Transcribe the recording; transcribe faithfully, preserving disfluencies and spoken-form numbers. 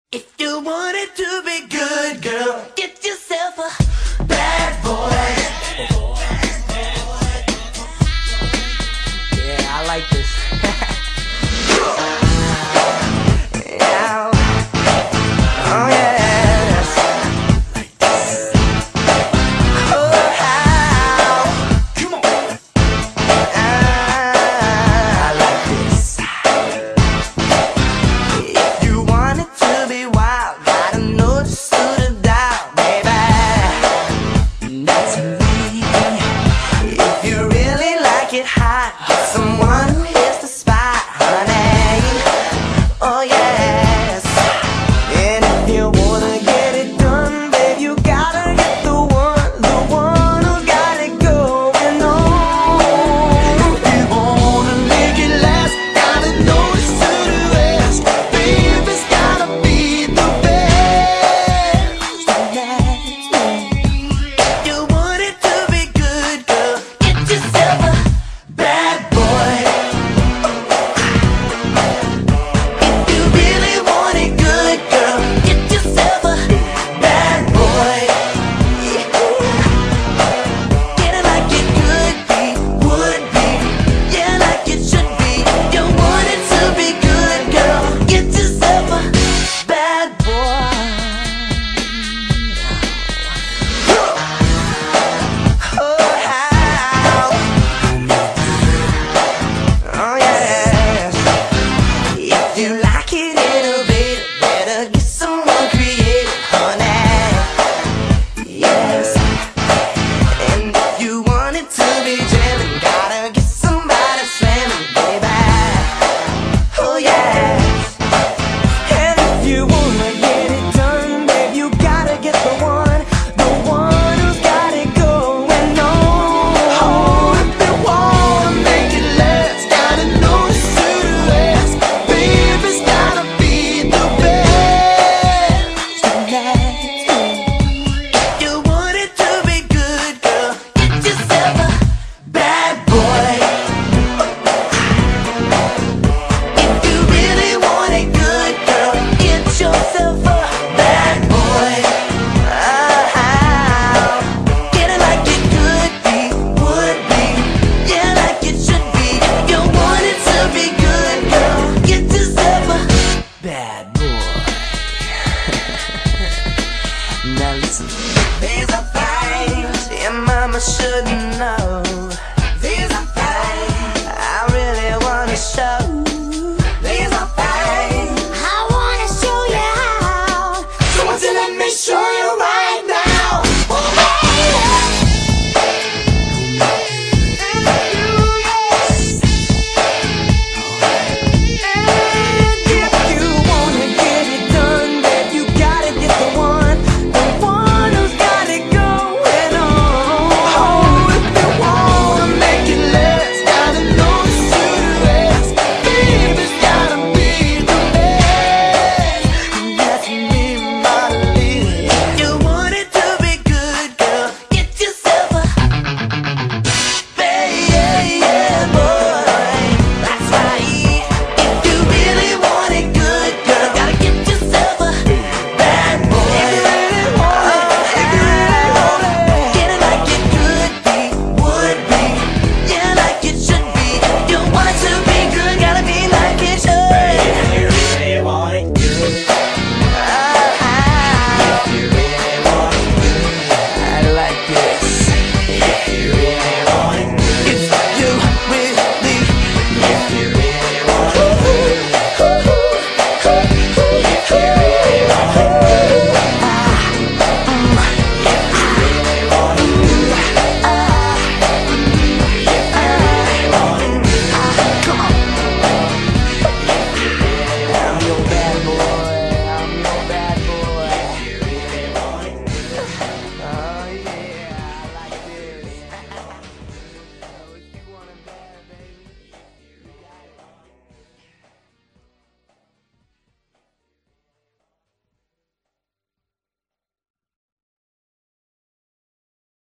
If you want it to be good, girl, get yourself a bad boy. Yeah, I like this. Yeah. Oh yes. Oh how. Come on. Ah, I like this. If you want it to be wild, gotta know the suit and dial, baby. That's me. If you really like it hot, get someone who hits the spot, honey. Oh yes. And if you wanna get it done, babe, you gotta get the one, the one who's got it going on. If you wanna make it last, gotta know it's to the rest. Babe, it's gotta be the best. If you want it to be good, girl, get yourself a bad boy. If you really want it good, girl, get yourself a bad boy. Get it like it could be, would be, yeah, like it should be. You want it to be good, girl, get yourself a bad boy. Oh how. Oh yes. If you like it innovative, better get someone creative, honey. Yes. And if you want it to be jamming, gotta get somebody slamming, baby. Oh yes. And if you wanna get it done, babe, you gotta get the one, the one who's got it going on. Oh, if you wanna make it last, gotta know it's to the rest. Babe, it's gotta be the best. If you want it to be good, girl, get yourself a bad boy. If you really want it good, girl, get yourself a bad boy. Ah, get it like it could be, would be, yeah, like it should be. If you want it to be good, girl, get yourself a bad boy. Now listen, these are things your mama shouldn't know.